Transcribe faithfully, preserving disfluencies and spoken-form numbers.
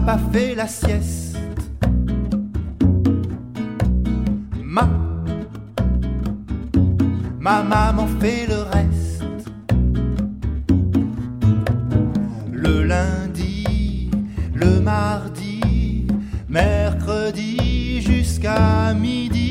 papa fait la sieste. Ma, ma maman fait le reste. Le lundi, le mardi, mercredi jusqu'à midi.